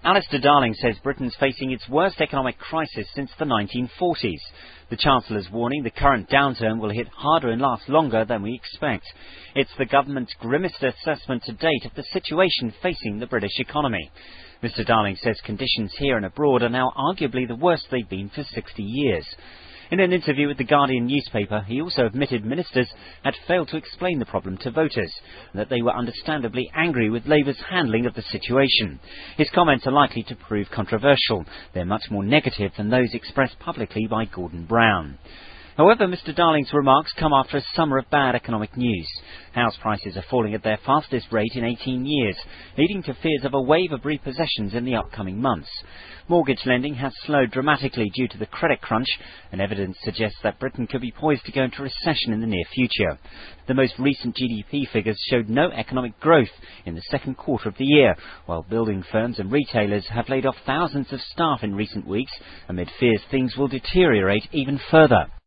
Alistair Darling says Britain's facing its worst economic crisis since the 1940s. The Chancellor's warning the current downturn will hit harder and last longer than we expect. It's the government's grimmest assessment to date of the situation facing the British economy. Mr Darling says conditions here and abroad are now arguably the worst they've been for 60 years. In an interview with the Guardian newspaper, he also admitted ministers had failed to explain the problem to voters, and that they were understandably angry with Labour's handling of the situation. His comments are likely to prove controversial. They're much more negative than those expressed publicly by Gordon Brown. However, Mr Darling's remarks come after a summer of bad economic news. House prices are falling at their fastest rate in 18 years, leading to fears of a wave of repossessions in the upcoming months. Mortgage lending has slowed dramatically due to the credit crunch, and evidence suggests that Britain could be poised to go into recession in the near future. The most recent GDP figures showed no economic growth in the second quarter of the year, while building firms and retailers have laid off thousands of staff in recent weeks amid fears things will deteriorate even further.